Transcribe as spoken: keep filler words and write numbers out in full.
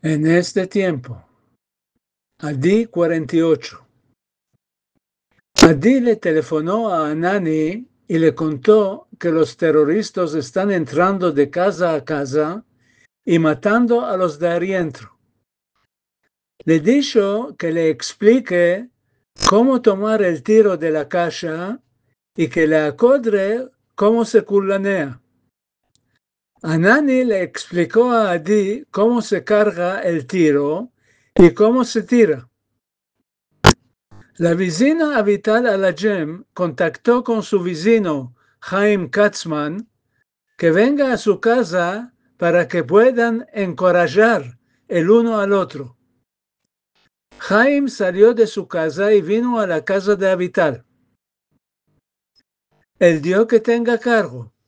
En este tiempo, Adi cuarenta y ocho. Adi le telefonó a Anani y le contó que los terroristas están entrando de casa a casa y matando a los de adentro. Le dijo que le explique cómo tomar el tiro de la caja y que le acodre cómo se culanea. Anani le explicó a Adi cómo se carga el tiro y cómo se tira. La vecina Avital Alajem contactó con su vecino Chaim Katzman que venga a su casa para que puedan encorajar el uno al otro. Chaim salió de su casa y vino a la casa de Avital. Él dio que tenga cargo